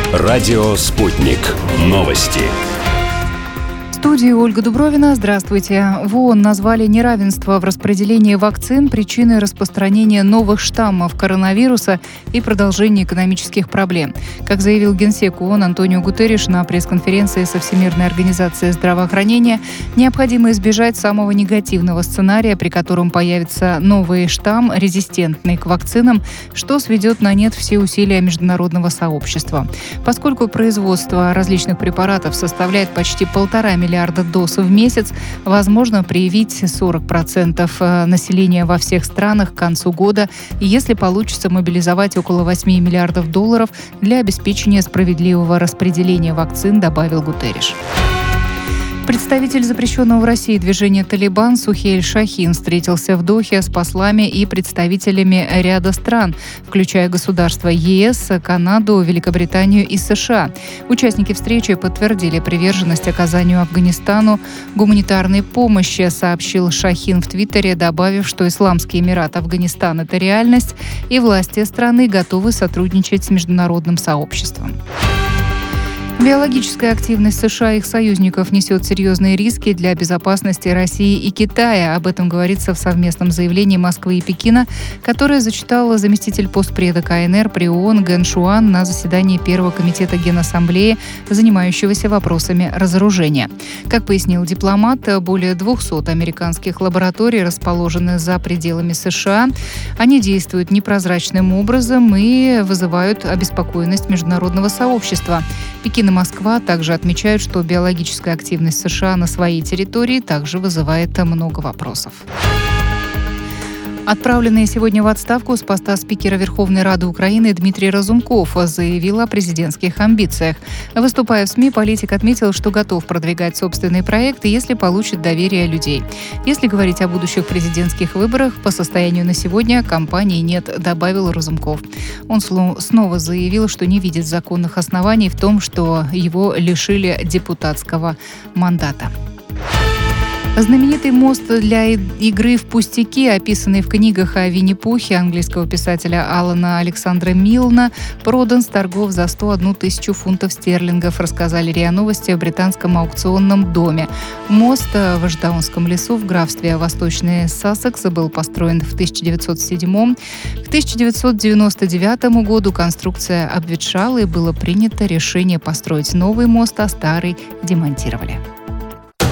Радио «Спутник». Новости. В студии Ольга Дубровина. Здравствуйте. В ООН назвали неравенство в распределении вакцин причиной распространения новых штаммов коронавируса и продолжения экономических проблем. Как заявил генсек ООН Антонио Гутерриш на пресс-конференции со Всемирной организацией здравоохранения, необходимо избежать самого негативного сценария, при котором появится новый штамм, резистентный к вакцинам, что сведет на нет все усилия международного сообщества. Поскольку производство различных препаратов составляет почти 1,5 миллиарда доз в месяц, возможно привить 40% населения во всех странах к концу года, если получится мобилизовать около $8 миллиардов для обеспечения справедливого распределения вакцин, добавил Гутерриш. Представитель запрещенного в России движения «Талибан» Сухейль Шахин встретился в Дохе с послами и представителями ряда стран, включая государства ЕС, Канаду, Великобританию и США. Участники встречи подтвердили приверженность оказанию Афганистану гуманитарной помощи, сообщил Шахин в Твиттере, добавив, что Исламский Эмират Афганистан – это реальность, и власти страны готовы сотрудничать с международным сообществом. Биологическая активность США и их союзников несет серьезные риски для безопасности России и Китая. Об этом говорится в совместном заявлении Москвы и Пекина, которое зачитал заместитель постпреда КНР при ООН Гэн Шуан на заседании Первого комитета Генассамблеи, занимающегося вопросами разоружения. Как пояснил дипломат, более 200 американских лабораторий расположены за пределами США. Они действуют непрозрачным образом и вызывают обеспокоенность международного сообщества. Пекин и Москва также отмечают, что биологическая активность США на своей территории также вызывает много вопросов. Отправленный сегодня в отставку с поста спикера Верховной Рады Украины Дмитрий Разумков заявил о президентских амбициях. Выступая в СМИ, политик отметил, что готов продвигать собственные проекты, если получит доверие людей. Если говорить о будущих президентских выборах, по состоянию на сегодня кампании нет, добавил Разумков. Он снова заявил, что не видит законных оснований в том, что его лишили депутатского мандата. Знаменитый мост для игры в пустяки, описанный в книгах о Винни-Пухе английского писателя Алана Александра Милна, продан с торгов за 101 тысячу фунтов стерлингов, рассказали РИА Новости в британском аукционном доме. Мост в Эшдаунском лесу в графстве Восточный Сассекс был построен в 1907-м. К 1999 году конструкция обветшала и было принято решение построить новый мост, а старый демонтировали.